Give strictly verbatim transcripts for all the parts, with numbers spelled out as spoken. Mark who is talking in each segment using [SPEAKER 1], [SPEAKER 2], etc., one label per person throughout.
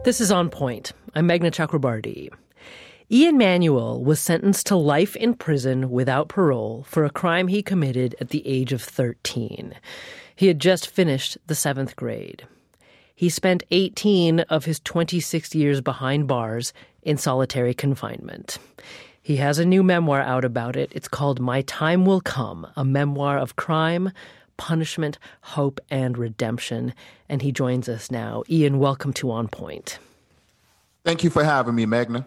[SPEAKER 1] This is On Point. I'm Meghna Chakrabarti. Ian Manuel was sentenced to life in prison without parole for a crime he committed at the age of thirteen. He had just finished the seventh grade. He spent eighteen of his twenty-six years behind bars in solitary confinement. He has a new memoir out about it. It's called My Time Will Come, a memoir of crime, punishment, hope, and redemption. And he joins us now. Ian, welcome to On Point.
[SPEAKER 2] Thank you for having me, Meghna.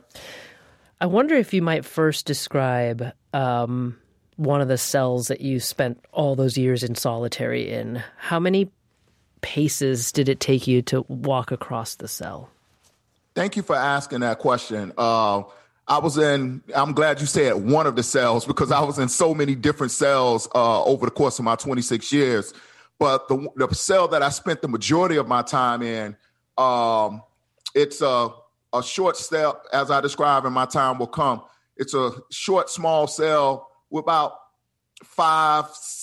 [SPEAKER 1] I wonder if you might first describe um, one of the cells that you spent all those years in solitary in. How many paces did it take you to walk across the cell?
[SPEAKER 2] Thank you for asking that question. Uh, I was in, I'm glad you said one of the cells, because I was in so many different cells uh, over the course of my twenty-six years. But the, the cell that I spent the majority of my time in, um, it's a, a short cell, as I describe in My Time Will Come. It's a short, small cell with about five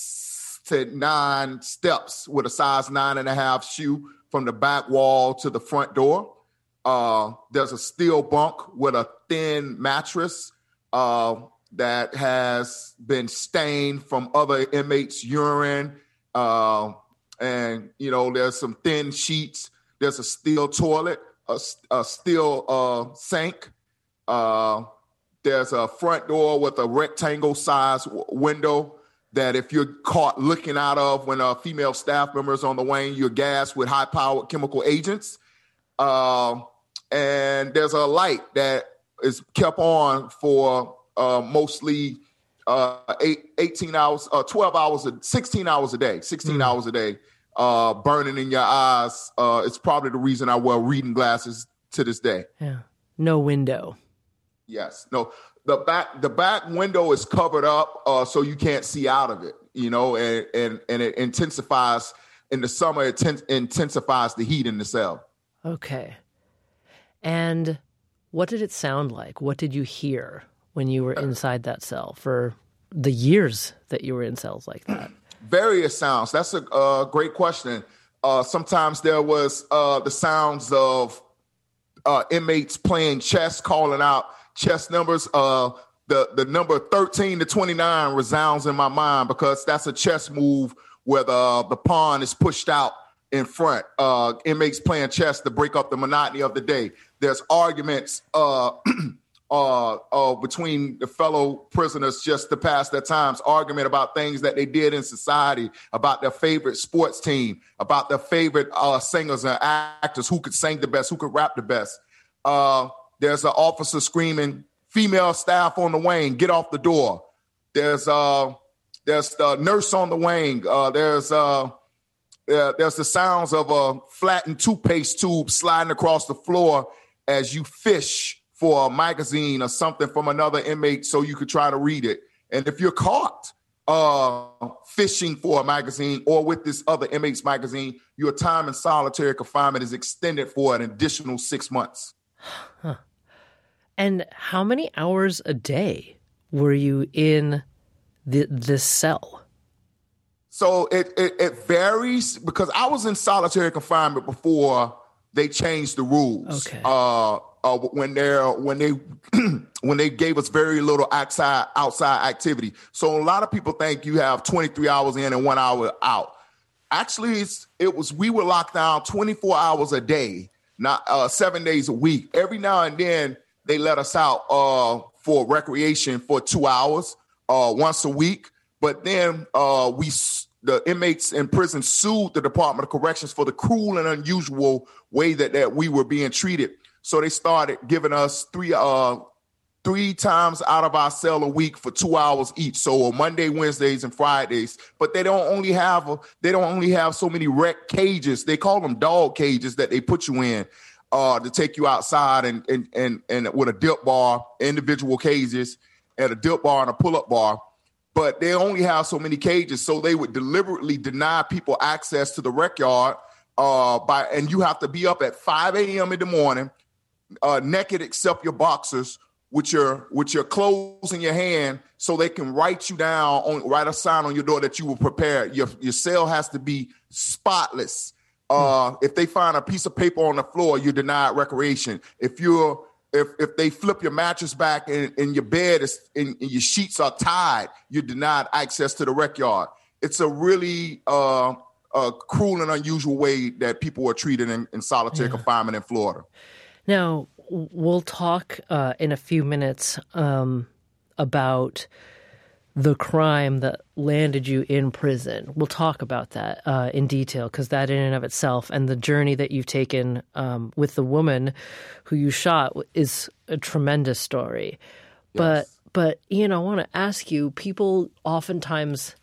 [SPEAKER 2] to nine steps with a size nine and a half shoe from the back wall to the front door. Uh, there's a steel bunk with a thin mattress uh, that has been stained from other inmates' urine. Uh, and, you know, there's some thin sheets. There's a steel toilet, a, a steel uh, sink. Uh, there's a front door with a rectangle-sized w- window that if you're caught looking out of when a female staff member is on the wing, you're gassed with high-powered chemical agents. Uh, and there's a light that is kept on for uh, mostly uh, eight, eighteen hours, uh, twelve hours, sixteen hours a day, sixteen mm. hours a day, uh, burning in your eyes. Uh, it's probably the reason I wear reading glasses to this day.
[SPEAKER 1] Yeah. No window.
[SPEAKER 2] Yes. No, the back, the back window is covered up uh, so you can't see out of it, you know, and, and, and it intensifies in the summer. It ten- intensifies the heat in the cell.
[SPEAKER 1] Okay. And what did it sound like? What did you hear when you were inside that cell for the years that you were in cells like that?
[SPEAKER 2] Various sounds. That's a uh, great question. Uh, sometimes there was uh, the sounds of uh, inmates playing chess, calling out chess numbers. Uh, the, the number thirteen to twenty-nine resounds in my mind because that's a chess move where the, the pawn is pushed out in front. Uh, inmates playing chess to break up the monotony of the day. There's arguments uh, uh, uh, between the fellow prisoners just to pass their times, argument about things that they did in society, about their favorite sports team, about their favorite uh, singers and actors, who could sing the best, who could rap the best. Uh, there's an officer screaming, female staff on the wing, get off the door. There's uh, there's the nurse on the wing. Uh, there's uh, uh, there's the sounds of a flattened toothpaste tube sliding across the floor as you fish for a magazine or something from another inmate so you could try to read it. And if you're caught uh, fishing for a magazine or with this other inmate's magazine, your time in solitary confinement is extended for an additional six months.
[SPEAKER 1] Huh. And how many hours a day were you in the, this cell?
[SPEAKER 2] So it, it it varies because I was in solitary confinement before they changed the rules.
[SPEAKER 1] Okay.
[SPEAKER 2] Uh, uh, when they're when they when they gave us very little outside outside activity. So a lot of people think you have twenty-three hours in and one hour out. Actually, it's, it was we were locked down twenty-four hours a day, not uh, seven days a week. Every now and then they let us out uh, for recreation for two hours uh, once a week. But then uh, we. The inmates in prison sued the Department of Corrections for the cruel and unusual way that, that we were being treated. So they started giving us three uh, three times out of our cell a week for two hours each. So Monday, Wednesdays, and Fridays. But they don't only have a, they don't only have so many rec cages. They call them dog cages that they put you in uh, to take you outside and and and and with a dip bar, individual cages, and a dip bar and a pull-up bar. But they only have so many cages, so they would deliberately deny people access to the rec yard. Uh, by and you have to be up at five a.m. in the morning, uh, naked except your boxers, with your with your clothes in your hand, so they can write you down on write a sign on your door that you were prepared. Your your cell has to be spotless. Uh, mm. If they find a piece of paper on the floor, you're denied recreation. If you're if if they flip your mattress back and, and your bed is and, and your sheets are tied, you're denied access to the rec yard. It's a really uh, a cruel and unusual way that people are treated in, in solitary yeah. confinement in Florida.
[SPEAKER 1] Now, we'll talk uh, in a few minutes um, about the crime that landed you in prison. We'll talk about that uh, in detail, because that in and of itself and the journey that you've taken um, with the woman who you shot is a tremendous story. Yes. But, but Ian, I want to ask you, people oftentimes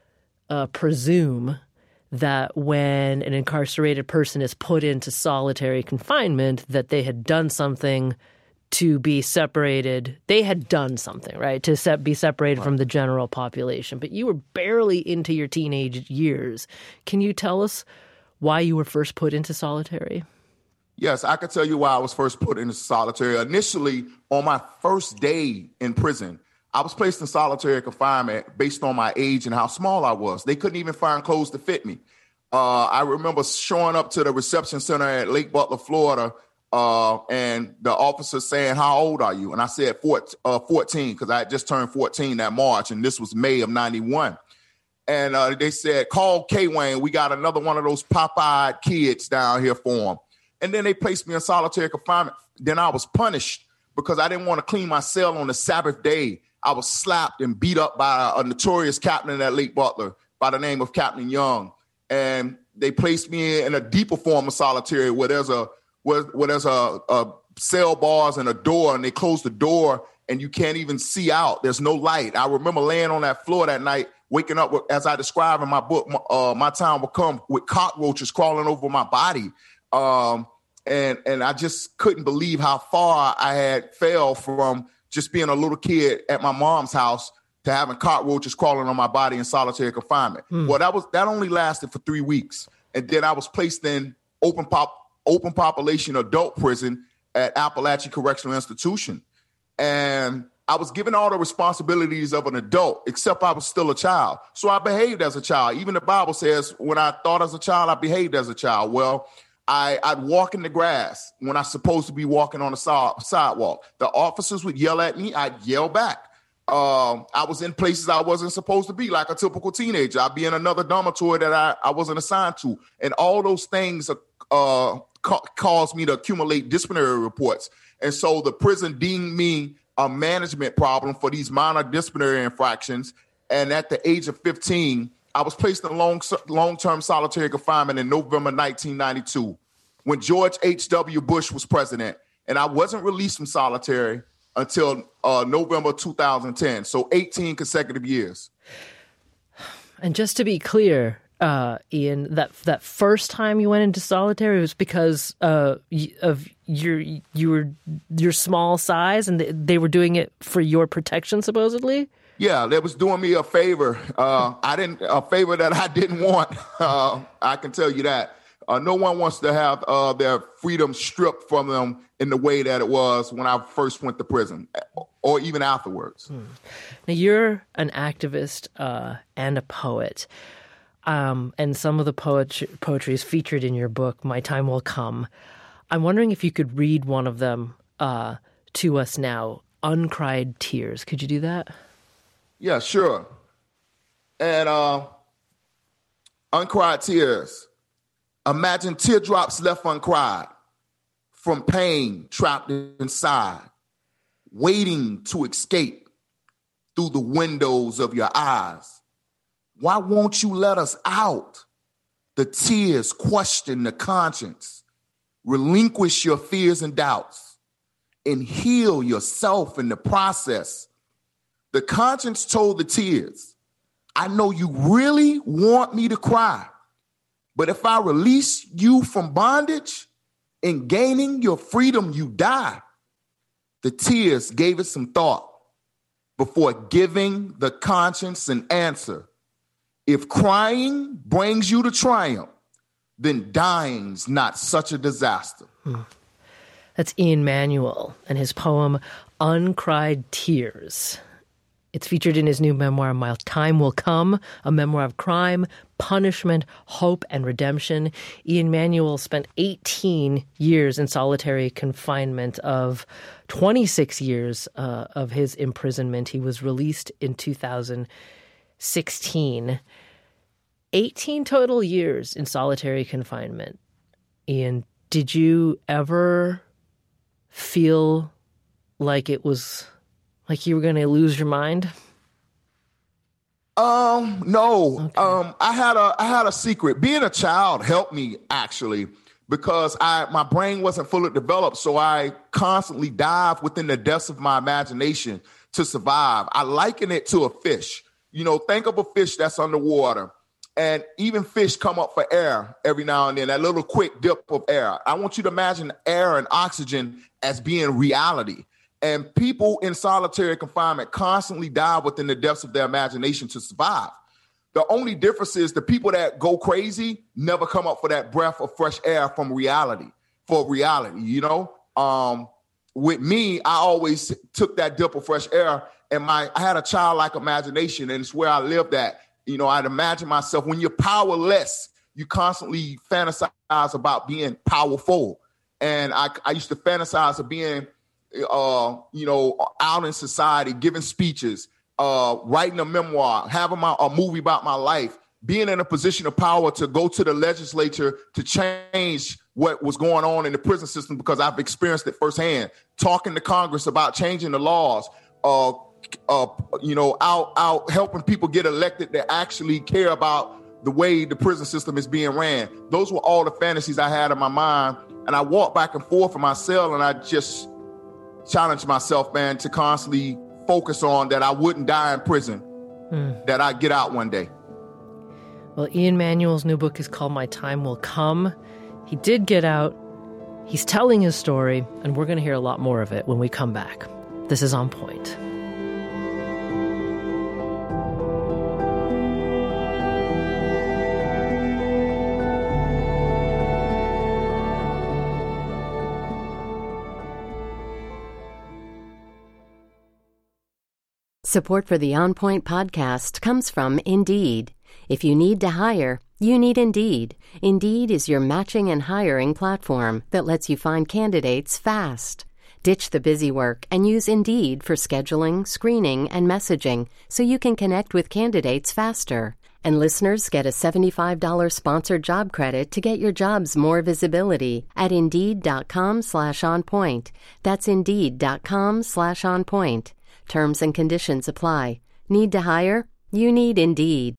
[SPEAKER 1] uh, presume that when an incarcerated person is put into solitary confinement, that they had done something to be separated. They had done something, right, to se- be separated right. from the general population. But you were barely into your teenage years. Can you tell us why you were first put into solitary?
[SPEAKER 2] Yes, I can tell you why I was first put into solitary. Initially, on my first day in prison, I was placed in solitary confinement based on my age and how small I was. They couldn't even find clothes to fit me. Uh, I remember showing up to the reception center at Lake Butler, Florida, Uh, and the officer saying, "How old are you?" And I said fourteen, because I had just turned fourteen that March, and this was May of ninety-one. And uh, they said, "Call K-Wayne. We got another one of those pop-eyed kids down here for him." And then they placed me in solitary confinement. Then I was punished because I didn't want to clean my cell on the Sabbath day. I was slapped and beat up by a notorious captain at Lake Butler by the name of Captain Young. And they placed me in a deeper form of solitary where there's a Where, where there's a, a cell bars and a door, and they close the door and you can't even see out. There's no light. I remember laying on that floor that night, waking up, with, as I describe in my book, uh, My Time Will Come, with cockroaches crawling over my body. Um, and, and I just couldn't believe how far I had fell from just being a little kid at my mom's house to having cockroaches crawling on my body in solitary confinement. Hmm. Well, that was that only lasted for three weeks. And then I was placed in open pop open population adult prison at Appalachian Correctional Institution. And I was given all the responsibilities of an adult, except I was still a child. So I behaved as a child. Even the Bible says when I thought as a child, I behaved as a child. Well, I, I'd walk in the grass when I'm supposed to be walking on the sidewalk. The officers would yell at me. I'd yell back. Um, I was in places I wasn't supposed to be, like a typical teenager. I'd be in another dormitory that I, I wasn't assigned to. And all those things are, uh, ca- caused me to accumulate disciplinary reports. And so the prison deemed me a management problem for these minor disciplinary infractions. And at the age of fifteen, I was placed in long, long-term solitary confinement in November nineteen ninety-two when George H W Bush was president. And I wasn't released from solitary until uh, November two thousand ten, so eighteen consecutive years.
[SPEAKER 1] And just to be clear, uh, Ian, that that first time you went into solitary was because uh, of your your your small size, and they were doing it for your protection, supposedly?
[SPEAKER 2] Yeah, they was doing me a favor. Uh, I didn't a favor that I didn't want. Uh, I can tell you that. Uh, no one wants to have uh, their freedom stripped from them in the way that it was when I first went to prison, or even afterwards. Hmm.
[SPEAKER 1] Now, you're an activist uh, and a poet, um, and some of the poetry, poetry is featured in your book, My Time Will Come. I'm wondering if you could read one of them uh, to us now, Uncried Tears. Could you do that?
[SPEAKER 2] Yeah, sure. And uh, Uncried Tears. Imagine teardrops left uncried from pain trapped inside, waiting to escape through the windows of your eyes. Why won't you let us out? The tears question the conscience. Relinquish your fears and doubts and heal yourself in the process. The conscience told the tears, I know you really want me to cry. But if I release you from bondage and gaining your freedom, you die. The tears gave it some thought before giving the conscience an answer. If crying brings you to triumph, then dying's not such a disaster.
[SPEAKER 1] Hmm. That's Ian Manuel and his poem, Uncried Tears. It's featured in his new memoir, My Time Will Come, a memoir of crime, punishment, hope, and redemption. Ian Manuel spent eighteen years in solitary confinement. Of twenty-six years uh, of his imprisonment, he was released in two thousand sixteen. eighteen total years in solitary confinement. Ian, did you ever feel like it was like you were going to lose your mind?
[SPEAKER 2] Um, no.
[SPEAKER 1] Okay.
[SPEAKER 2] Um, I had a I had a secret. Being a child helped me actually because I my brain wasn't fully developed, so I constantly dived within the depths of my imagination to survive. I liken it to a fish. You know, think of a fish that's underwater, and even fish come up for air every now and then, that little quick dip of air. I want you to imagine air and oxygen as being reality. And people in solitary confinement constantly dive within the depths of their imagination to survive. The only difference is the people that go crazy never come up for that breath of fresh air from reality, for reality, you know? Um, with me, I always took that dip of fresh air, and my I had a childlike imagination, and it's where I lived at. You know, I'd imagine myself, when you're powerless, you constantly fantasize about being powerful. And I, I used to fantasize of being Uh, you know, out in society, giving speeches, uh, writing a memoir, having my, a movie about my life, being in a position of power to go to the legislature to change what was going on in the prison system because I've experienced it firsthand, talking to Congress about changing the laws, uh, uh, you know, out, out helping people get elected that actually care about the way the prison system is being ran. Those were all the fantasies I had in my mind. And I walked back and forth in my cell, and I just challenge myself, man, to constantly focus on that I wouldn't die in prison, mm. that I'd get out one day.
[SPEAKER 1] Well, Ian Manuel's new book is called My Time Will Come. He did get out. He's telling his story, and we're going to hear a lot more of it when we come back. This is On Point.
[SPEAKER 3] Support for the On Point podcast comes from Indeed. If you need to hire, you need Indeed. Indeed is your matching and hiring platform that lets you find candidates fast. Ditch the busy work and use Indeed for scheduling, screening, and messaging so you can connect with candidates faster. And listeners get a seventy-five dollars sponsored job credit to get your jobs more visibility at Indeed.com slash on point. That's Indeed.com slash on point. Terms and conditions apply. Need to hire? You need Indeed.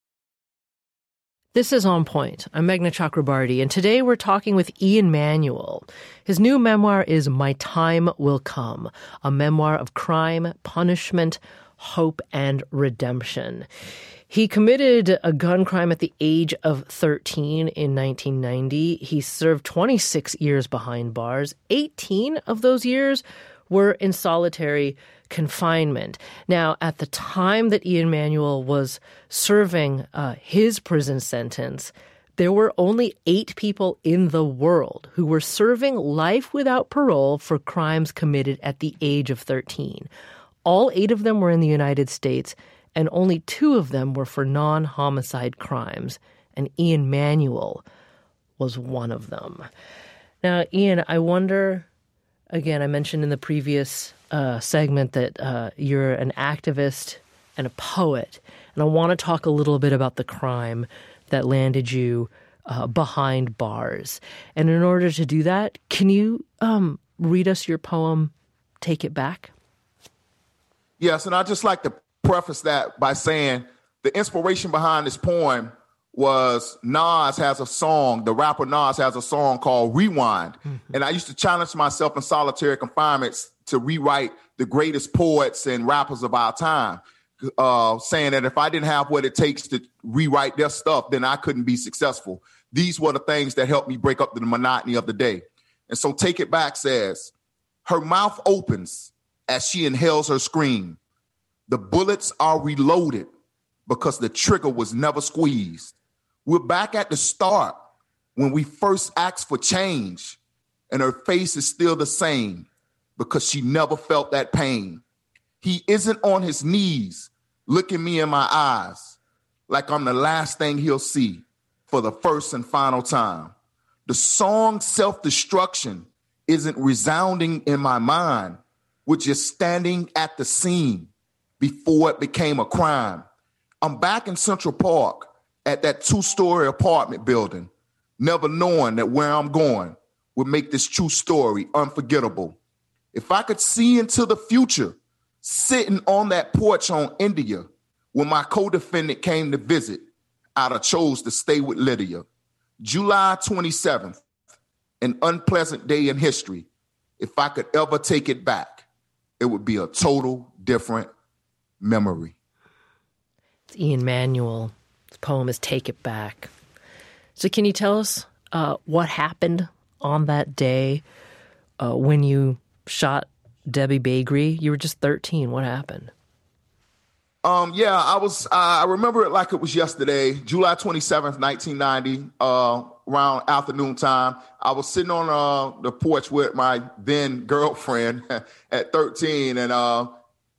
[SPEAKER 1] This is On Point. I'm Meghna Chakrabarty, and today we're talking with Ian Manuel. His new memoir is My Time Will Come, a memoir of crime, punishment, hope, and redemption. He committed a gun crime at the age of thirteen in nineteen ninety. He served twenty-six years behind bars. eighteen of those years were in solitary confinement. Now, at the time that Ian Manuel was serving uh, his prison sentence, there were only eight people in the world who were serving life without parole for crimes committed at the age of thirteen. All eight of them were in the United States, and only two of them were for non-homicide crimes, and Ian Manuel was one of them. Now, Ian, I wonder, again, I mentioned in the previous uh, segment that uh, you're an activist and a poet, and I want to talk a little bit about the crime that landed you uh, behind bars. And in order to do that, can you um, read us your poem, Take It Back?
[SPEAKER 2] Yes, and I'd just like to preface that by saying the inspiration behind this poem was Nas has a song, the rapper Nas has a song called Rewind. Mm-hmm. And I used to challenge myself in solitary confinements to rewrite the greatest poets and rappers of our time, uh, saying that if I didn't have what it takes to rewrite their stuff, then I couldn't be successful. These were the things that helped me break up the monotony of the day. And so Take It Back says, her mouth opens as she inhales her scream. The bullets are reloaded because the trigger was never squeezed. We're back at the start when we first asked for change, and her face is still the same because she never felt that pain. He isn't on his knees, looking me in my eyes like I'm the last thing he'll see for the first and final time. The song Self-Destruction isn't resounding in my mind, which is standing at the scene before it became a crime. I'm back in Central Park at that two-story apartment building, never knowing that where I'm going would make this true story unforgettable. If I could see into the future, sitting on that porch on India when my co-defendant came to visit, I'd have chose to stay with Lydia. July twenty-seventh, an unpleasant day in history. If I could ever take it back, it would be a total different memory.
[SPEAKER 1] It's Ian Manuel. His poem is Take It Back. So can you tell us uh, what happened on that day uh, when you shot Debbie Bagri? You were just thirteen. What happened?
[SPEAKER 2] Um, yeah, I was. Uh, I remember it like it was yesterday, July twenty-seventh, nineteen ninety, uh, around afternoon time. I was sitting on uh, the porch with my then girlfriend at thirteen, and uh,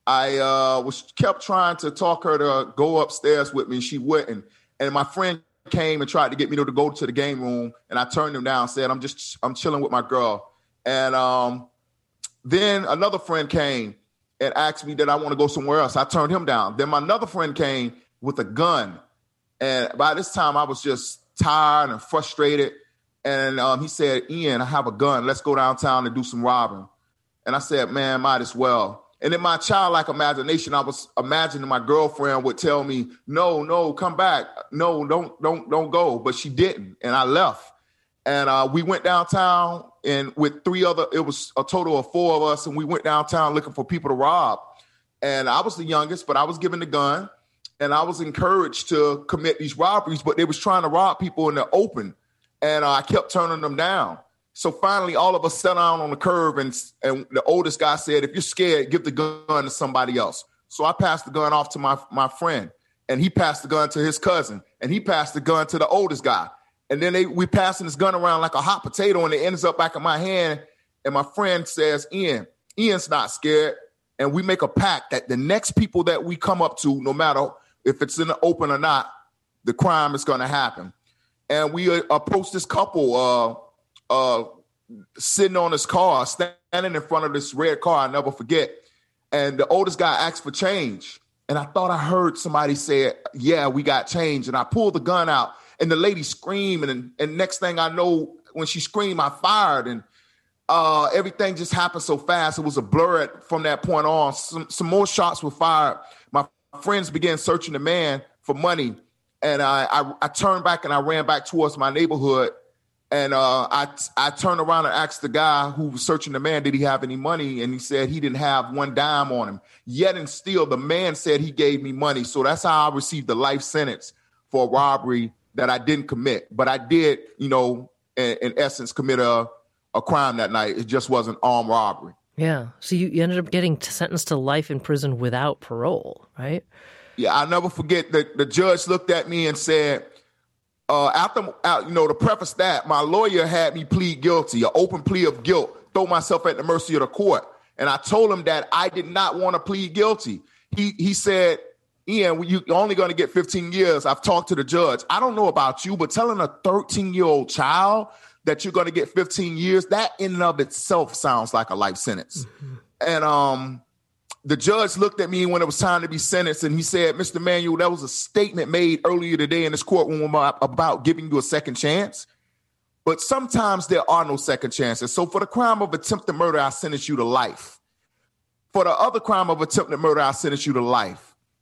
[SPEAKER 2] I uh, was kept trying to talk her to go upstairs with me. She wouldn't, and my friend came and tried to get me to go to the game room, and I turned him down. Said, "I'm just, I'm chilling with my girl," and um, then another friend came and asked me that I want to go somewhere else. I turned him down. Then my another friend came with a gun. And by this time, I was just tired and frustrated. And um, he said, Ian, I have a gun. Let's go downtown and do some robbing. And I said, man, might as well. And in my childlike imagination, I was imagining my girlfriend would tell me, no, no, come back. No, don't, don't, don't go. But she didn't. And I left. And uh, we went downtown, and with three other, it was a total of four of us, and we went downtown looking for people to rob. And I was the youngest, but I was given the gun, and I was encouraged to commit these robberies, but they was trying to rob people in the open, and uh, I kept turning them down. So finally, all of us sat down on the curb, and, and the oldest guy said, if you're scared, give the gun to somebody else. So I passed the gun off to my, my friend, and he passed the gun to his cousin, and he passed the gun to the oldest guy. And then they, we passing this gun around like a hot potato, and it ends up back in my hand. And my friend says, Ian, Ian's not scared. And we make a pact that the next people that we come up to, no matter if it's in the open or not, the crime is going to happen. And we uh, approached this couple uh, uh, sitting on this car, standing in front of this red car, I'll never forget. And the oldest guy asked for change. And I thought I heard somebody say, yeah, we got change. And I pulled the gun out. And the lady screamed, and, and next thing I know, when she screamed, I fired, and uh, everything just happened so fast. It was a blur at, from that point on. Some, some more shots were fired. My friends began searching the man for money, and I, I, I turned back and I ran back towards my neighborhood, and uh, I, I turned around and asked the guy who was searching the man, did he have any money? And he said he didn't have one dime on him. Yet and still, the man said he gave me money. So that's how I received the life sentence for robbery that I didn't commit, but I did, you know, in, in essence, commit a, a crime that night. It just wasn't armed robbery.
[SPEAKER 1] Yeah. So you, you ended up getting sentenced to life in prison without parole, right?
[SPEAKER 2] Yeah, I'll never forget that the judge looked at me and said, uh, after, uh, you know, to preface that, my lawyer had me plead guilty, an open plea of guilt, throw myself at the mercy of the court. And I told him that I did not want to plead guilty. He he said, Ian, you're only going to get fifteen years. I've talked to the judge. I don't know about you, but telling a thirteen-year-old child that you're going to get fifteen years, that in and of itself sounds like a life sentence. Mm-hmm. And um, the judge looked at me when it was time to be sentenced, and he said, Mister Manuel, that was a statement made earlier today in this courtroom about, about giving you a second chance. But sometimes there are no second chances. So for the crime of attempted murder, I sentence you to life. For the other crime of attempted murder, I sentence you to life.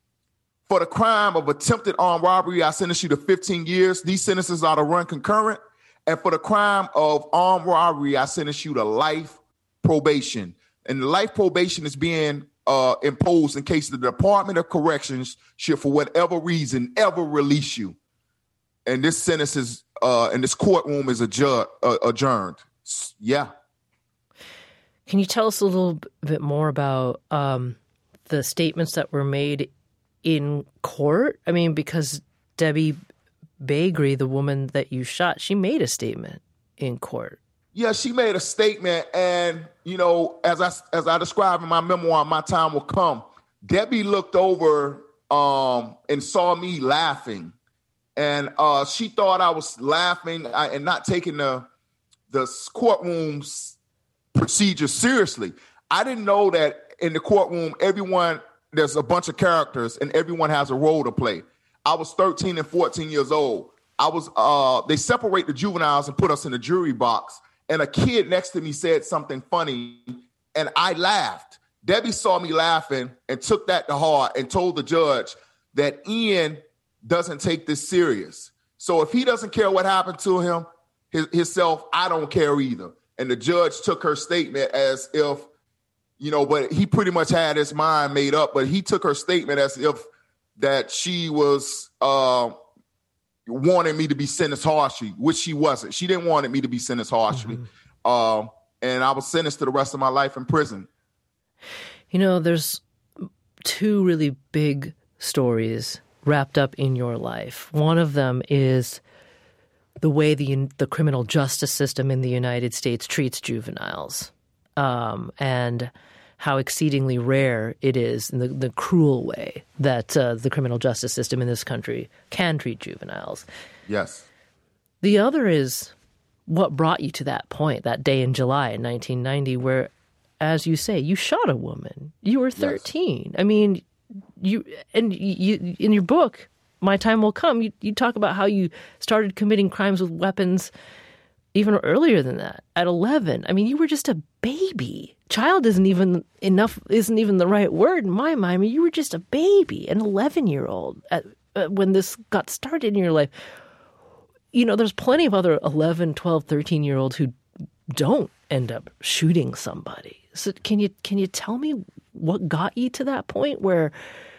[SPEAKER 2] For the crime of attempted armed robbery, I sentence you to fifteen years. These sentences are to run concurrent. And for the crime of armed robbery, I sentence you to life probation. And the life probation is being uh, imposed in case the Department of Corrections should, for whatever reason, ever release you. And this sentence is, uh, in this courtroom is adjourned. Uh, adjourned. Yeah.
[SPEAKER 1] Can you tell us a little bit more about um, the statements that were made in court? I mean, because Debbie Bagri, the woman that you shot, she made a statement in court.
[SPEAKER 2] Yeah, she made a statement. And, you know, as I, as I described in my memoir, My Time Will Come, Debbie looked over um, and saw me laughing. And uh, she thought I was laughing and not taking the, the courtroom's procedure seriously. I didn't know that in the courtroom, everyone, there's a bunch of characters and everyone has a role to play. I was thirteen and fourteen years old. I was, uh, they separate the juveniles and put us in the jury box. And a kid next to me said something funny and I laughed. Debbie saw me laughing and took that to heart and told the judge that Ian doesn't take this serious. So if he doesn't care what happened to him, his, himself, I don't care either. And the judge took her statement as if, you know, but he pretty much had his mind made up, but he took her statement as if that she was uh, wanting me to be sentenced harshly, which she wasn't. She didn't want me to be sentenced harshly. Mm-hmm. Um, and I was sentenced to the rest of my life in prison.
[SPEAKER 1] You know, there's two really big stories wrapped up in your life. One of them is the way the the criminal justice system in the United States treats juveniles, um, and how exceedingly rare it is, in the, the cruel way that uh, the criminal justice system in this country can treat juveniles.
[SPEAKER 2] Yes.
[SPEAKER 1] The other is what brought you to that point, that day in July in nineteen ninety, where, as you say, you shot a woman. You were thirteen. Yes. I mean, you and you in your book, My Time Will Come, you, you talk about how you started committing crimes with weapons even earlier than that, at eleven. I mean, you were just a baby. Child isn't even enough, isn't even the right word in my mind. I mean, you were just a baby, an eleven-year-old at, uh, when this got started in your life. You know, there's plenty of other eleven, twelve, thirteen-year-olds who don't end up shooting somebody. So can you can you tell me what got you to that point where,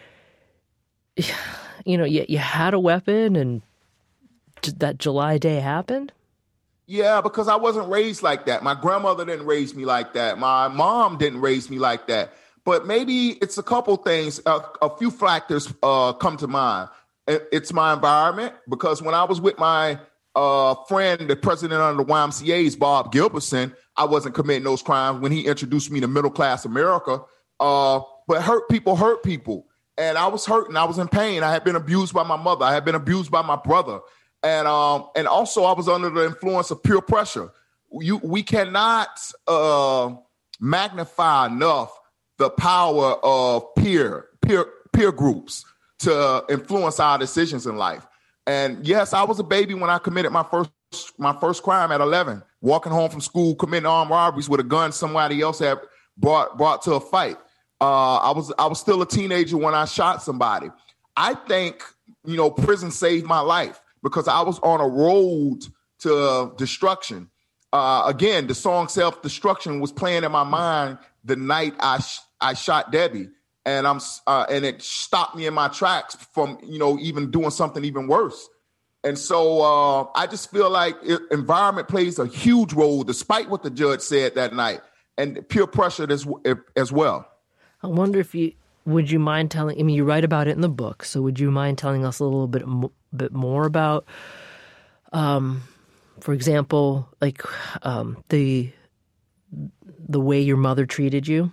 [SPEAKER 1] you know, you, you had a weapon and that July day happened?
[SPEAKER 2] Yeah, because I wasn't raised like that. My grandmother didn't raise me like that. My mom didn't raise me like that. But maybe it's a couple things. A, a few factors uh, come to mind. It's my environment, because when I was with my uh, friend, the president of the Y M C A's, Bob Gilbertson, I wasn't committing those crimes when he introduced me to middle class America. Uh, but hurt people hurt people. And I was hurting. I was in pain. I had been abused by my mother. I had been abused by my brother. And um, and also I was under the influence of peer pressure. You, we cannot uh, magnify enough the power of peer, peer, peer groups to influence our decisions in life. And yes, I was a baby when I committed my first my first crime at eleven, walking home from school, committing armed robberies with a gun somebody else had brought brought to a fight. Uh, I was I was still a teenager when I shot somebody. I think, you know, prison saved my life because I was on a road to destruction. Uh, again, the song "Self-Destruction" was playing in my mind the night I sh- I shot Debbie. And I'm, uh, and it stopped me in my tracks from, you know, even doing something even worse. And so uh, I just feel like it, environment plays a huge role, despite what the judge said that night, and peer pressure as, as well.
[SPEAKER 1] I wonder if you, would you mind telling, I mean, you write about it in the book, so would you mind telling us a little bit, bit more about, um, for example, like um, the the way your mother treated you?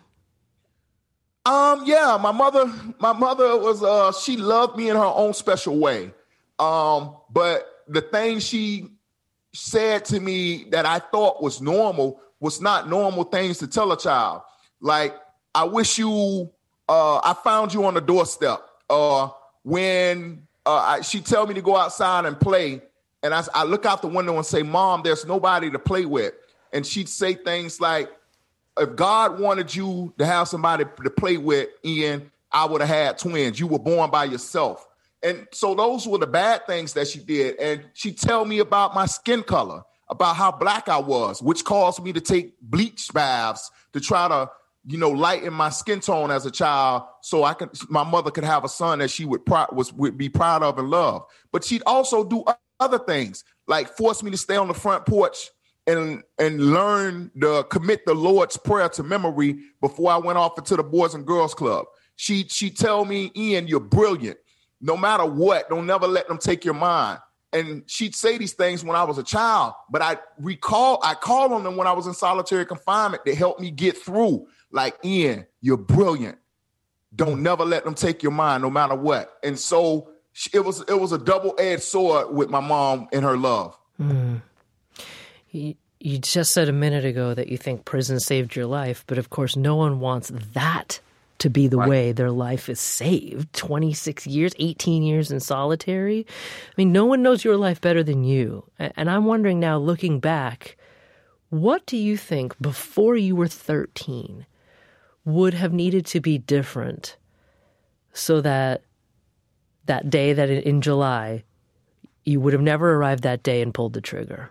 [SPEAKER 2] Um, yeah, my mother, my mother was, uh, she loved me in her own special way. Um, but the thing she said to me that I thought was normal was not normal things to tell a child. Like, I wish you, uh, I found you on the doorstep. Uh, when, uh, I, she tell me to go outside and play. And I, I look out the window and say, Mom, there's nobody to play with. And she'd say things like, if God wanted you to have somebody to play with, Ian, I would have had twins. You were born by yourself. And so those were the bad things that she did. And she'd tell me about my skin color, about how black I was, which caused me to take bleach baths to try to, you know, lighten my skin tone as a child so I could, my mother could have a son that she would, pr- was, would be proud of and love. But she'd also do other things, like force me to stay on the front porch and and learn to commit the Lord's Prayer to memory before I went off into the Boys and Girls Club. She she tell me, Ian, you're brilliant. No matter what, don't never let them take your mind. And she'd say these things when I was a child, but I recall, I called on them when I was in solitary confinement to help me get through. Like, Ian, you're brilliant. Don't never let them take your mind, no matter what. And so it was it was a double-edged sword with my mom and her love.
[SPEAKER 1] Mm. You, you just said a minute ago that you think prison saved your life, but of course no one wants that to be the right. way their life is saved. twenty-six years, eighteen years in solitary. I mean, no one knows your life better than you. And I'm wondering now, looking back, what do you think before you were thirteen would have needed to be different so that that day that in July, you would have never arrived that day and pulled the trigger?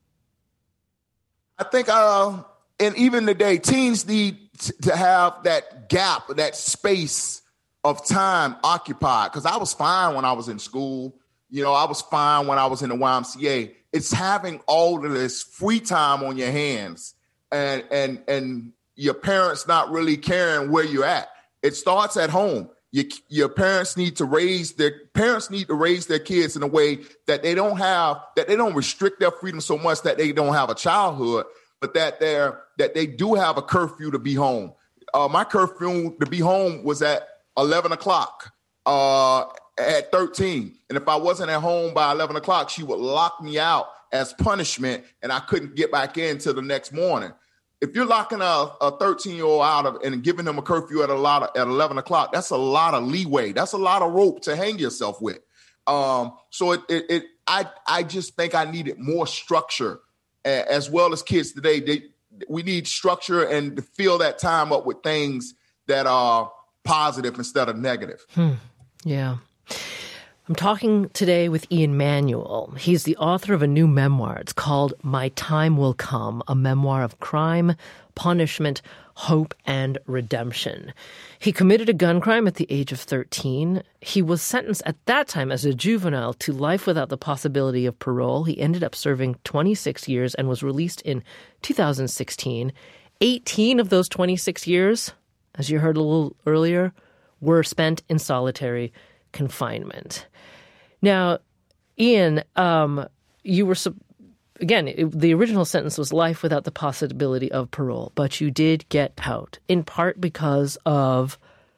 [SPEAKER 2] I think, uh, and even today, teens need t- to have that gap, that space of time occupied. Because I was fine when I was in school. You know, I was fine when I was in the Y M C A. It's having all of this free time on your hands and and and your parents not really caring where you're at. It starts at home. Your, your parents need to raise their parents need to raise their kids in a way that they don't have, that they don't restrict their freedom so much that they don't have a childhood, but that they're that they do have a curfew to be home. Uh, my curfew to be home was at eleven o'clock uh, at thirteen. And if I wasn't at home by eleven o'clock, she would lock me out as punishment, and I couldn't get back in till the next morning. If you're locking a thirteen-year-old out of and giving them a curfew at a lot of, at eleven o'clock, that's a lot of leeway. That's a lot of rope to hang yourself with. Um, so it, it, it, I, I just think I needed more structure, uh, as well as kids today. They, we need structure and to fill that time up with things that are positive instead of negative.
[SPEAKER 1] Hmm. Yeah. I'm talking today with Ian Manuel. He's the author of a new memoir. It's called My Time Will Come, a memoir of crime, punishment, hope, and redemption. He committed a gun crime at the age of thirteen. He was sentenced at that time as a juvenile to life without the possibility of parole. He ended up serving twenty-six years and was released in two thousand sixteen. eighteen of those twenty-six years, as you heard a little earlier, were spent in solitary confinement. Now, Ian, um, you were, again, it, the original sentence was life without the possibility of parole, but you did get out, in part because of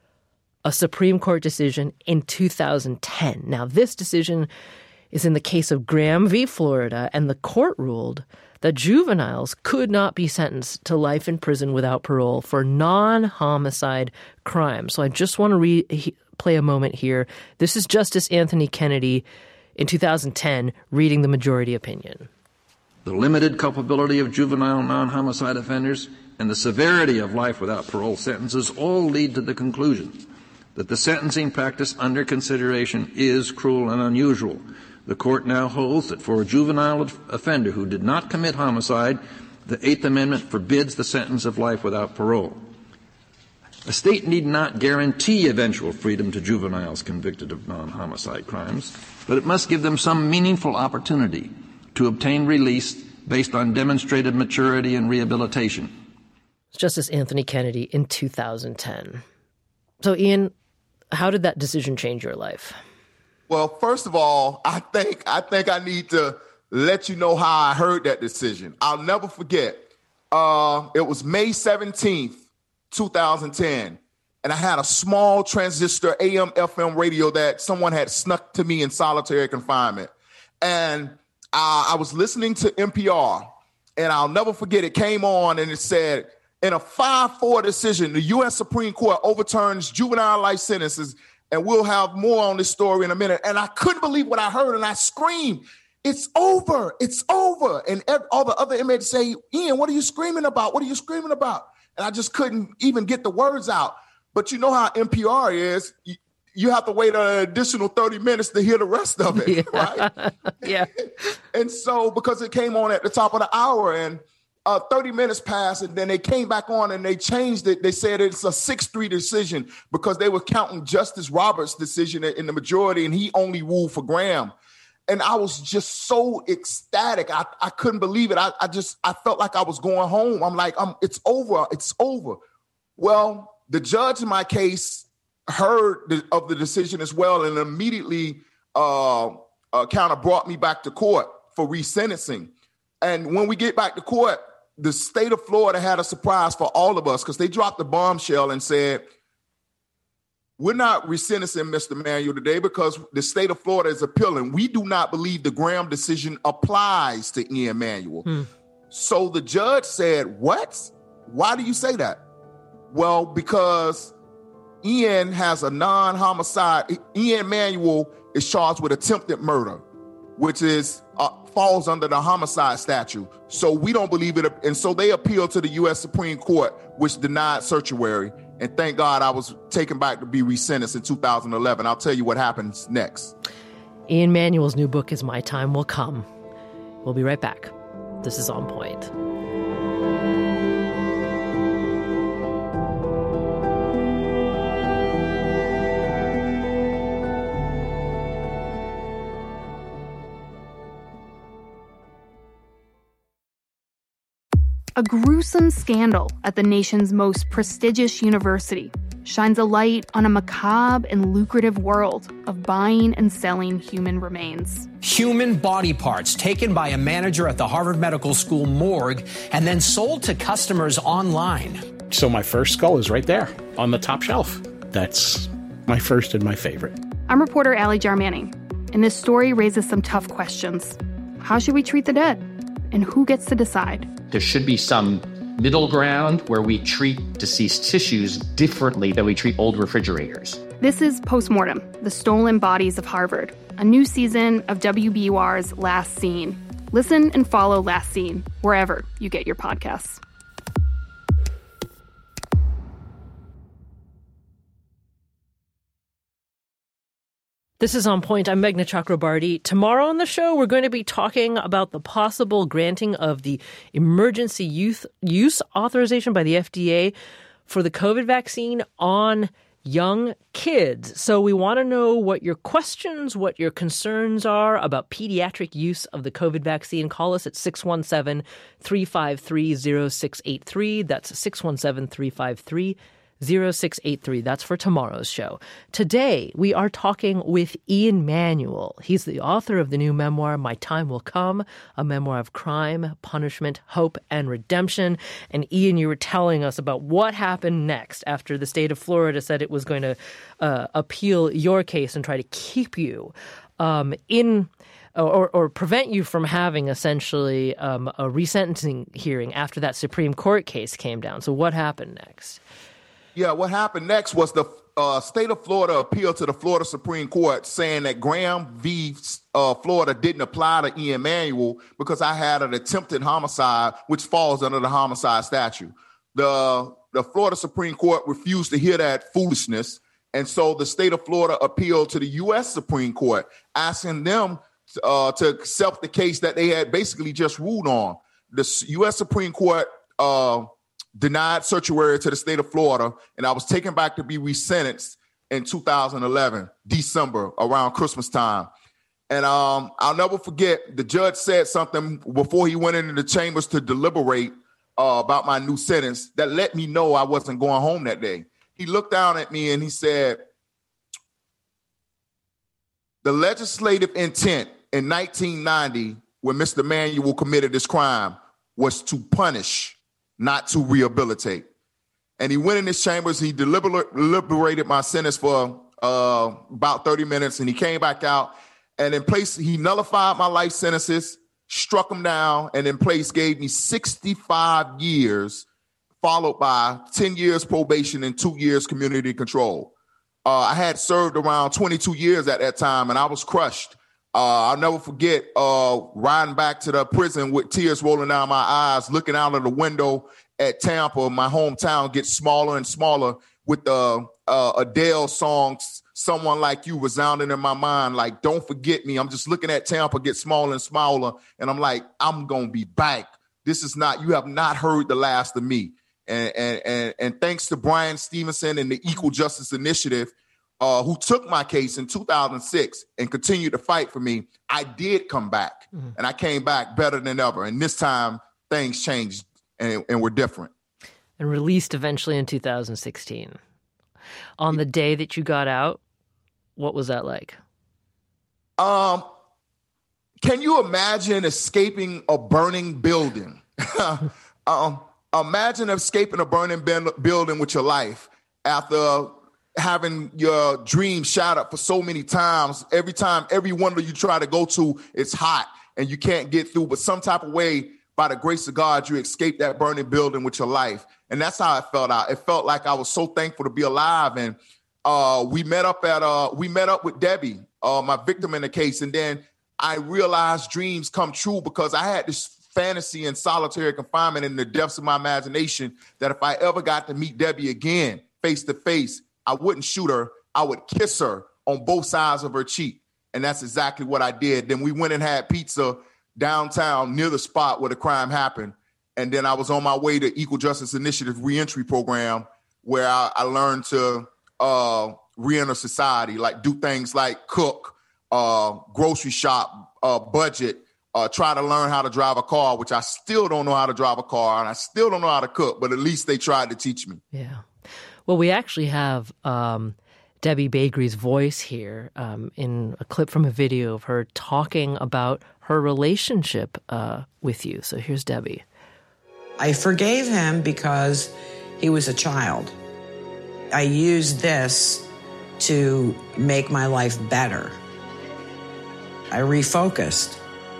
[SPEAKER 1] a Supreme Court decision in two thousand ten. Now, this decision is in the case of Graham v. Florida, and the court ruled that juveniles could not be sentenced to life in prison without parole for non-homicide crimes. So I just want to read... play a moment here. This is Justice Anthony Kennedy in two thousand ten reading the majority opinion.
[SPEAKER 4] The limited culpability of juvenile non-homicide offenders and the severity of life without parole sentences all lead to the conclusion that the sentencing practice under consideration is cruel and unusual. The court now holds that for a juvenile offender who did not commit homicide, the Eighth Amendment forbids the sentence of life without parole. A state need not guarantee eventual freedom to juveniles convicted of non-homicide crimes, but it must give them some meaningful opportunity to obtain release based on demonstrated maturity and rehabilitation.
[SPEAKER 1] Justice Anthony Kennedy in two thousand ten. So, Ian, how did that decision change your life?
[SPEAKER 2] Well, first of all, I think I think I need to let you know how I heard that decision. I'll never forget. Uh, it was May seventeenth. two thousand ten, and I had a small transistor A M F M radio that someone had snuck to me in solitary confinement. And uh, I was listening to N P R, and I'll never forget, it came on and it said, in a five four decision, the U S Supreme Court overturns juvenile life sentences, and we'll have more on this story in a minute. And I couldn't believe what I heard, and I screamed, it's over, it's over. And all the other inmates say, Ian, what are you screaming about? What are you screaming about? And I just couldn't even get the words out. But you know how N P R is. You, you have to wait an additional thirty minutes to hear the rest of it,
[SPEAKER 1] yeah.
[SPEAKER 2] right?
[SPEAKER 1] Yeah.
[SPEAKER 2] And so because it came on at the top of the hour and uh, thirty minutes passed, and then they came back on and they changed it. They said it's a six three decision because they were counting Justice Roberts' decision in the majority, and he only ruled for Graham. And I was just so ecstatic. I, I couldn't believe it. I, I just, I felt like I was going home. I'm like, I'm, it's over. It's over. Well, the judge in my case heard the, of the decision as well, and immediately uh, uh, kind of brought me back to court for resentencing. And when we get back to court, the state of Florida had a surprise for all of us because they dropped a bombshell and said, we're not resentencing Mister Manuel today because the state of Florida is appealing. We do not believe the Graham decision applies to Ian Manuel. Hmm. So the judge said, what? Why do you say that? Well, because Ian has a non-homicide. Ian Manuel is charged with attempted murder, which is uh, falls under the homicide statute. So we don't believe it. And so they appealed to the U S Supreme Court, which denied certiorari. And thank God I was taken back to be resentenced in two thousand eleven. I'll tell you what happens next.
[SPEAKER 1] Ian Manuel's new book is My Time Will Come. We'll be right back. This is On Point.
[SPEAKER 5] A gruesome scandal at the nation's most prestigious university shines a light on a macabre and lucrative world of buying and selling human remains.
[SPEAKER 6] Human body parts taken by a manager at the Harvard Medical School morgue and then sold to customers online.
[SPEAKER 7] So my first skull is right there on the top shelf. That's my first and my favorite.
[SPEAKER 5] I'm reporter Allie Jarmanning, and this story raises some tough questions. How should we treat the dead? And who gets to decide?
[SPEAKER 8] There should be some middle ground where we treat deceased tissues differently than we treat old refrigerators.
[SPEAKER 5] This is Postmortem, the Stolen Bodies of Harvard, a new season of W B U R's Last Scene. Listen and follow Last Scene wherever you get your podcasts.
[SPEAKER 1] This is On Point. I'm Meghna Chakrabarty. Tomorrow on the show, we're going to be talking about the possible granting of the emergency youth use authorization by the F D A for the COVID vaccine on young kids. So we want to know what your questions, what your concerns are about pediatric use of the COVID vaccine. Call us at six one seven, three five three, zero six eight three. That's six one seven, three five three, zero six eight three. That's for tomorrow's show. Today, we are talking with Ian Manuel. He's the author of the new memoir, My Time Will Come, a memoir of crime, punishment, hope, and redemption. And Ian, you were telling us about what happened next after the state of Florida said it was going to uh, appeal your case and try to keep you um, in or, or prevent you from having essentially um, a resentencing hearing after that Supreme Court case came down. So what happened next?
[SPEAKER 2] Yeah, what happened next was the uh, state of Florida appealed to the Florida Supreme Court saying that Graham v. Uh, Florida didn't apply to Ian Manuel because I had an attempted homicide, which falls under the homicide statute. The, the Florida Supreme Court refused to hear that foolishness, and so the state of Florida appealed to the U S Supreme Court, asking them uh, to accept the case that they had basically just ruled on. The U S Supreme Court uh denied certiorari to the state of Florida, and I was taken back to be resentenced in two thousand eleven, December, around Christmas time. And um, I'll never forget, the judge said something before he went into the chambers to deliberate uh, about my new sentence that let me know I wasn't going home that day. He looked down at me and he said, the legislative intent in nineteen ninety, when Mister Manuel committed this crime, was to punish, not to rehabilitate. And he went in his chambers, he deliber- deliberated my sentence for uh, about thirty minutes, and he came back out, and in place, he nullified my life sentences, struck them down, and in place gave me sixty-five years, followed by ten years probation and two years community control. Uh, I had served around twenty-two years at that time, and I was crushed. Uh, I'll never forget uh, riding back to the prison with tears rolling down my eyes, looking out of the window at Tampa, my hometown, gets smaller and smaller with the uh, Adele song, Someone Like You, resounding in my mind. Like, don't forget me. I'm just looking at Tampa get smaller and smaller. And I'm like, I'm going to be back. This is not, you have not heard the last of me. And, and, and, and thanks to Brian Stevenson and the Equal Justice Initiative, Uh, who took my case in two thousand six and continued to fight for me, I did come back. Mm-hmm. And I came back better than ever. And this time, things changed and, and were different.
[SPEAKER 1] And released eventually in two thousand sixteen. On the day that you got out, what was that like?
[SPEAKER 2] Um, can you imagine escaping a burning building? um, imagine escaping a burning building with your life after having your dream shattered for so many times. Every time, every window you try to go to, it's hot and you can't get through. But some type of way, by the grace of God, you escape that burning building with your life. And that's how it felt out. It felt like I was so thankful to be alive. And uh, we met up at uh, we met up with Debbie, uh, my victim in the case. And then I realized dreams come true because I had this fantasy in solitary confinement in the depths of my imagination that if I ever got to meet Debbie again, face to face, I wouldn't shoot her. I would kiss her on both sides of her cheek. And that's exactly what I did. Then we went and had pizza downtown near the spot where the crime happened. And then I was on my way to Equal Justice Initiative reentry program where I, I learned to uh, reenter society, like do things like cook, uh, grocery shop, uh, budget, uh, try to learn how to drive a car, which I still don't know how to drive a car and I still don't know how to cook, but at least they tried to teach me.
[SPEAKER 1] Yeah. Well, we actually have um, Debbie Bagri's voice here um, in a clip from a video of her talking about her relationship uh, with you. So here's Debbie.
[SPEAKER 9] I forgave him because he was a child. I used this to make my life better. I refocused.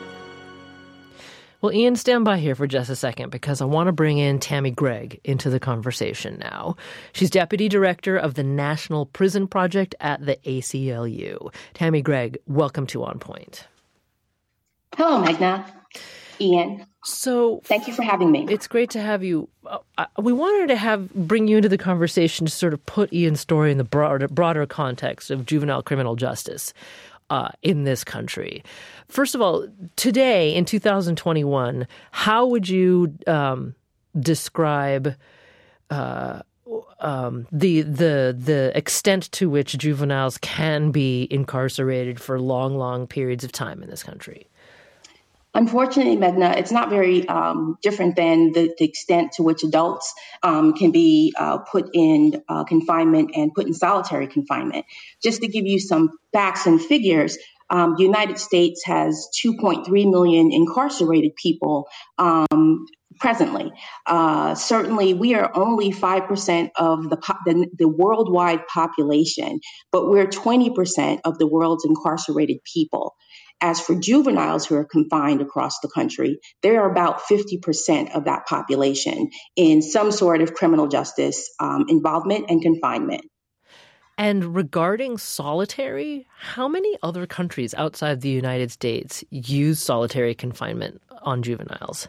[SPEAKER 1] Well, Ian, stand by here for just a second because I want to bring in Tammy Gregg into the conversation now. She's Deputy Director of the National Prison Project at the A C L U. Tammy Gregg, welcome to On Point.
[SPEAKER 10] Hello, Magna. Ian.
[SPEAKER 1] So,
[SPEAKER 10] thank you for having me.
[SPEAKER 1] It's great to have you. Uh, we wanted to have bring you into the conversation to sort of put Ian's story in the broader, broader context of juvenile criminal justice uh, in this country. First of all, today in two thousand twenty-one, how would you um, describe uh, um, the the the extent to which juveniles can be incarcerated for long, long periods of time in this country?
[SPEAKER 10] Unfortunately, Meghna, it's not very um, different than the, the extent to which adults um, can be uh, put in uh, confinement and put in solitary confinement. Just to give you some facts and figures, um, the United States has two point three million incarcerated people um, presently. Uh, certainly, we are only five percent of the, po- the, the worldwide population, but we're twenty percent of the world's incarcerated people. As for juveniles who are confined across the country, there are about fifty percent of that population in some sort of criminal justice um, involvement and confinement.
[SPEAKER 1] And regarding solitary, how many other countries outside the United States use solitary confinement on juveniles?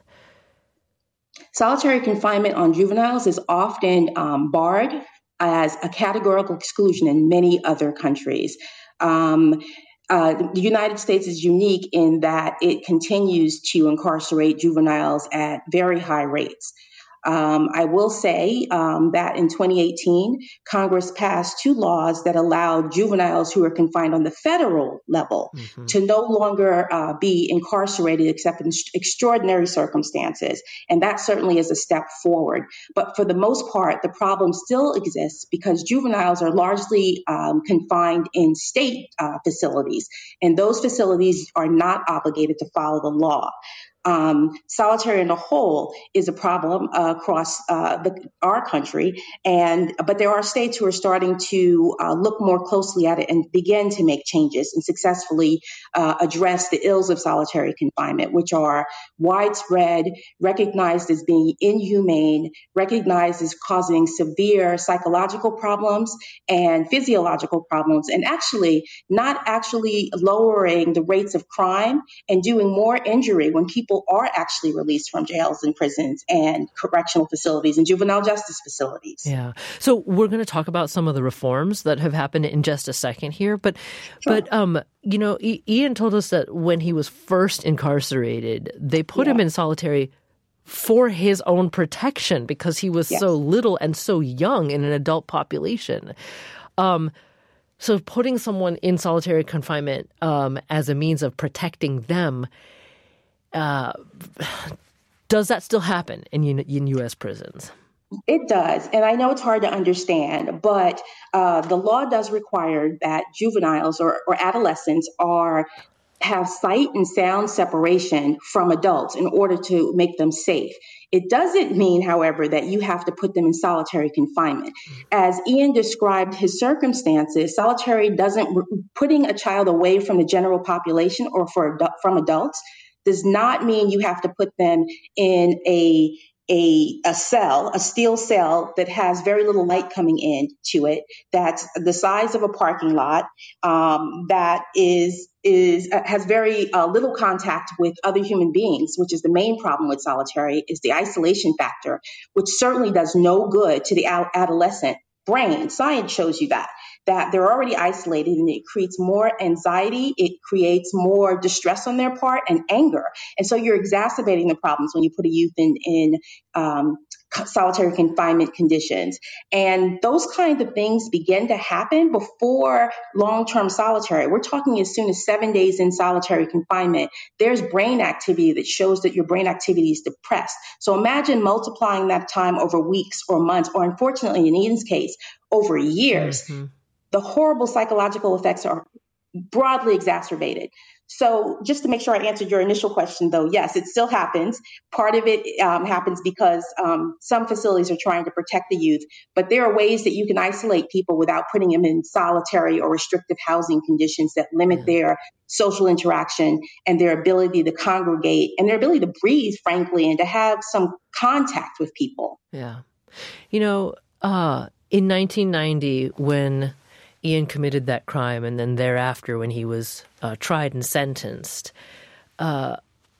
[SPEAKER 10] Solitary confinement on juveniles is often um, barred as a categorical exclusion in many other countries. Um, Uh, the United States is unique in that it continues to incarcerate juveniles at very high rates. Um, I will say um, that in twenty eighteen, Congress passed two laws that allowed juveniles who are confined on the federal level mm-hmm. to no longer uh, be incarcerated except in extraordinary circumstances. And that certainly is a step forward. But for the most part, the problem still exists because juveniles are largely um, confined in state uh, facilities, and those facilities are not obligated to follow the law. Um, solitary in a whole is a problem uh, across uh, the, our country, and but there are states who are starting to uh, look more closely at it and begin to make changes and successfully uh, address the ills of solitary confinement, which are widespread, recognized as being inhumane, recognized as causing severe psychological problems and physiological problems, and actually not actually lowering the rates of crime and doing more injury when people are actually released from jails and prisons and correctional facilities and juvenile justice facilities.
[SPEAKER 1] Yeah. So we're going to talk about some of the reforms that have happened in just a second here. But, sure. but um, you know, Ian told us that when he was first incarcerated, they put yeah. him in solitary for his own protection because he was yes. so little and so young in an adult population. Um, so putting someone in solitary confinement um, as a means of protecting them, Uh, does that still happen in, in U S prisons?
[SPEAKER 10] It does. And I know it's hard to understand, but uh, the law does require that juveniles or, or adolescents are have sight and sound separation from adults in order to make them safe. It doesn't mean, however, that you have to put them in solitary confinement. As Ian described his circumstances, solitary doesn't, putting a child away from the general population or for from adults does not mean you have to put them in a A, a cell, a steel cell that has very little light coming in to it, that's the size of a parking lot, um, that is is uh, has very uh, little contact with other human beings, which is the main problem with solitary, is the isolation factor, which certainly does no good to the ad- adolescent brain. Science shows you that. that they're already isolated, and it creates more anxiety. It creates more distress on their part and anger. And so you're exacerbating the problems when you put a youth in, in um, solitary confinement conditions. And those kinds of things begin to happen before long-term solitary. We're talking as soon as seven days in solitary confinement. There's brain activity that shows that your brain activity is depressed. So imagine multiplying that time over weeks or months, or unfortunately in Ian's case, over years. Mm-hmm. The horrible psychological effects are broadly exacerbated. So just to make sure I answered your initial question, though, yes, it still happens. Part of it um, happens because um, some facilities are trying to protect the youth, but there are ways that you can isolate people without putting them in solitary or restrictive housing conditions that limit yeah. their social interaction and their ability to congregate and their ability to breathe, frankly, and to have some contact with people.
[SPEAKER 1] Yeah. You know, uh, in nineteen ninety, when Ian committed that crime, and then thereafter when he was uh, tried and sentenced, uh,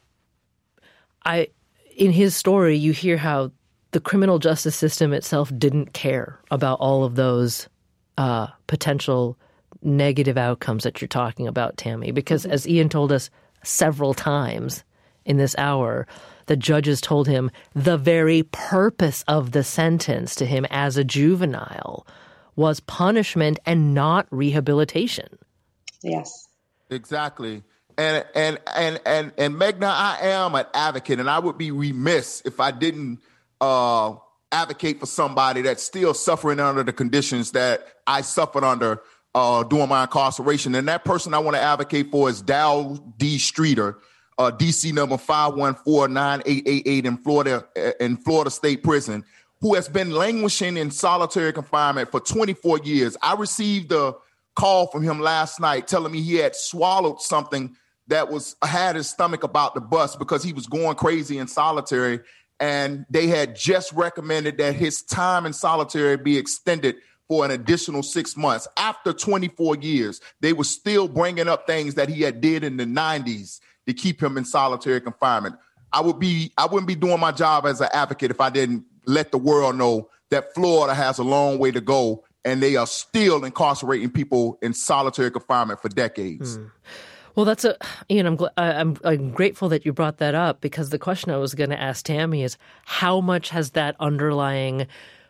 [SPEAKER 1] I, in his story, you hear how the criminal justice system itself didn't care about all of those uh, potential negative outcomes that you're talking about, Tammy, because as Ian told us several times in this hour, the judges told him the very purpose of the sentence to him as a juvenile was punishment and not rehabilitation.
[SPEAKER 10] Yes.
[SPEAKER 2] Exactly. And and and and and Meghna, I am an advocate, and I would be remiss if I didn't uh, advocate for somebody that's still suffering under the conditions that I suffered under uh, during my incarceration. And that person I want to advocate for is Dow D. Streeter, uh, D C number five one four nine eight eight eight in Florida, in Florida State Prison, who has been languishing in solitary confinement for twenty-four years. I received a call from him last night telling me he had swallowed something that was had his stomach about to bust because he was going crazy in solitary. And they had just recommended that his time in solitary be extended for an additional six months. After twenty-four years, they were still bringing up things that he had did in the nineties to keep him in solitary confinement. I would be, I wouldn't be doing my job as an advocate if I didn't let the world know that Florida has a long way to go, and they are still incarcerating people in solitary confinement for decades.
[SPEAKER 1] Hmm. Well, that's a, Ian, I'm, gl- I'm, I'm grateful that you brought that up, because the question I was going to ask Tammy is how much has that underlying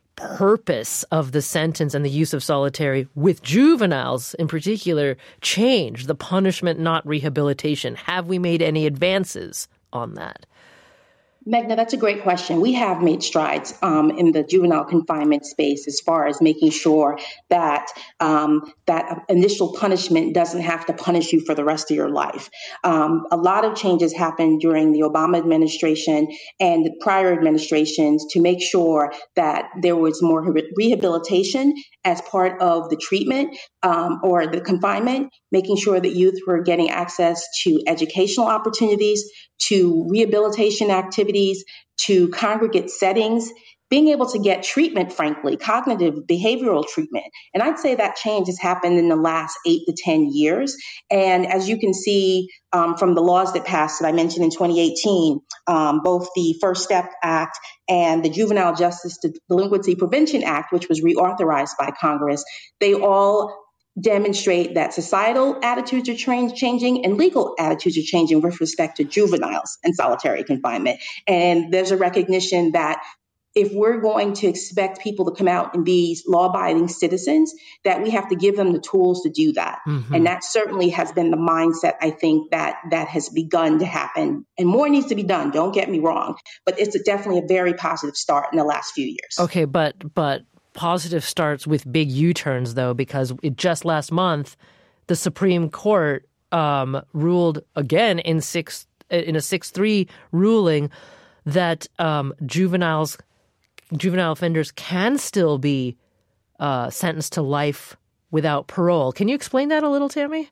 [SPEAKER 1] purpose of the sentence and the use of solitary with juveniles in particular changed? The punishment, not rehabilitation. Have we made any advances on that?
[SPEAKER 10] Meghna, that's a great question. We have made strides um, in the juvenile confinement space as far as making sure that um, that initial punishment doesn't have to punish you for the rest of your life. Um, a lot of changes happened during the Obama administration and the prior administrations to make sure that there was more re- rehabilitation as part of the treatment um, or the confinement, making sure that youth were getting access to educational opportunities, to rehabilitation activities, to congregate settings, being able to get treatment, frankly, cognitive behavioral treatment. And I'd say that change has happened in the last eight to ten years. And as you can see um, from the laws that passed that I mentioned in twenty eighteen, um, both the First Step Act and the Juvenile Justice Delinquency Prevention Act, which was reauthorized by Congress, they all demonstrate that societal attitudes are tra- changing and legal attitudes are changing with respect to juveniles and solitary confinement. And there's a recognition that if we're going to expect people to come out and be law-abiding citizens, that we have to give them the tools to do that. Mm-hmm. And that certainly has been the mindset, I think, that that has begun to happen. And more needs to be done, don't get me wrong. But it's a, definitely a very positive start in the last few years.
[SPEAKER 1] Okay, but but positive starts with big U-turns, though, because it, just last month, the Supreme Court um, ruled again in six in a six three ruling that um, juveniles, juvenile offenders can still be uh, sentenced to life without parole. Can you explain that a little, Tammy?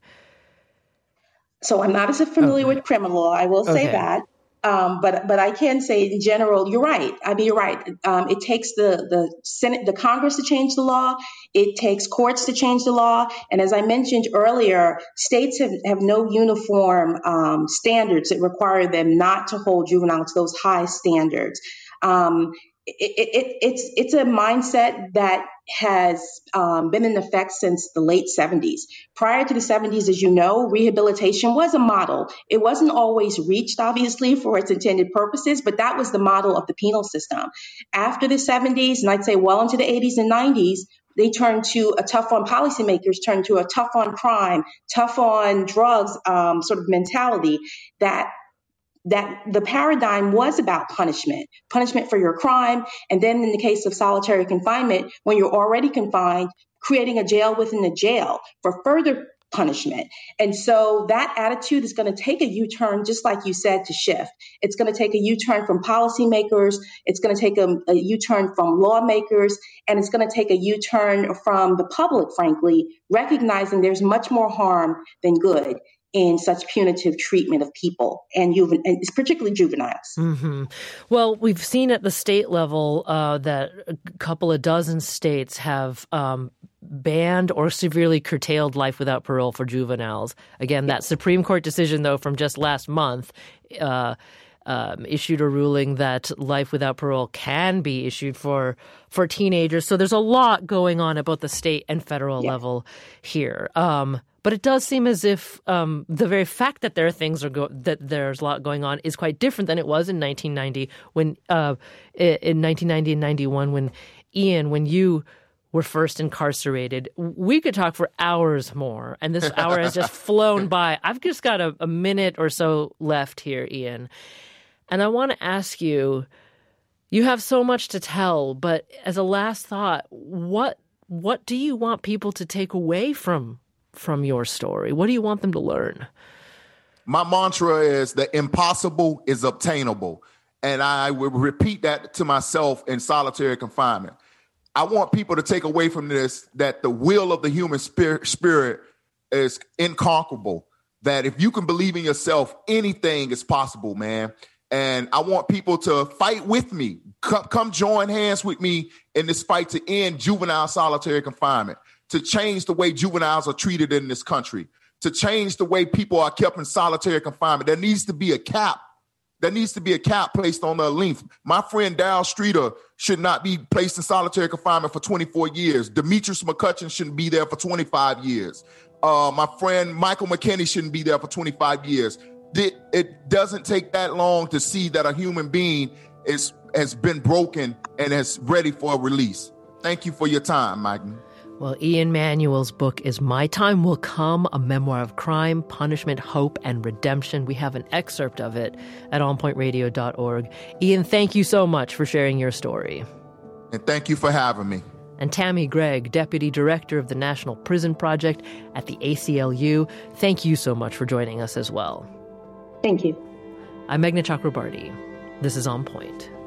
[SPEAKER 10] So I'm not as familiar
[SPEAKER 1] okay.
[SPEAKER 10] with criminal law. I will say
[SPEAKER 1] okay.
[SPEAKER 10] that. Um, but but I can say in general, you're right. I mean, you're right. Um, it takes the the Senate, the Congress to change the law. It takes courts to change the law. And as I mentioned earlier, states have, have no uniform um, standards that require them not to hold juveniles to those high standards. Um, it, it, it's it's a mindset that has um, been in effect since the late seventies. Prior to the seventies, as you know, rehabilitation was a model. It wasn't always reached, obviously, for its intended purposes, but that was the model of the penal system. After the seventies, and I'd say well into the eighties and nineties, they turned to a tough on policymakers, turned to a tough on crime, tough on drugs um, sort of mentality that that the paradigm was about punishment, punishment for your crime. And then in the case of solitary confinement, when you're already confined, creating a jail within a jail for further punishment. And so that attitude is going to take a U-turn, just like you said, to shift. It's going to take a U-turn from policymakers. It's going to take a, a U-turn from lawmakers. And it's going to take a U-turn from the public, frankly, recognizing there's much more harm than good in such punitive treatment of people, and, juven- and particularly juveniles.
[SPEAKER 1] Mm-hmm. Well, we've seen at the state level uh, that a couple of dozen states have um, banned or severely curtailed life without parole for juveniles. Again, that Supreme Court decision, though, from just last month uh, um, issued a ruling that life without parole can be issued for for teenagers. So there's a lot going on at both the state and federal yeah. level here. Um But it does seem as if um, the very fact that there are things are go- that there's a lot going on is quite different than it was in nineteen ninety when uh, in nineteen ninety and ninety-one when Ian, when you were first incarcerated. We could talk for hours more, and this hour has just flown by. I've just got a, a minute or so left here, Ian, and I want to ask you. You have so much to tell, but as a last thought, what what do you want people to take away from? from your story? What do you want them to learn?
[SPEAKER 2] My mantra is the impossible is obtainable. And I would repeat that to myself in solitary confinement. I want people to take away from this that the will of the human spirit, spirit is inconquerable, that if you can believe in yourself, anything is possible, man. And I want people to fight with me. Come, come join hands with me in this fight to end juvenile solitary confinement, to change the way juveniles are treated in this country, to change the way people are kept in solitary confinement. There needs to be a cap. There needs to be a cap placed on their length. My friend Darryl Streeter should not be placed in solitary confinement for twenty-four years. Demetrius McCutcheon shouldn't be there for twenty-five years. Uh, my friend Michael McKinney shouldn't be there for twenty-five years. It, it doesn't take that long to see that a human being is has been broken and is ready for a release. Thank you for your time, Mike.
[SPEAKER 1] Well, Ian Manuel's book is My Time Will Come, a memoir of crime, punishment, hope, and redemption. We have an excerpt of it at on point radio dot org. Ian, thank you so much for sharing your story.
[SPEAKER 2] And thank you for having me.
[SPEAKER 1] And Tammy Gregg, Deputy Director of the National Prison Project at the A C L U, thank you so much for joining us as well.
[SPEAKER 10] Thank you.
[SPEAKER 1] I'm Meghna Chakrabarti. This is On Point.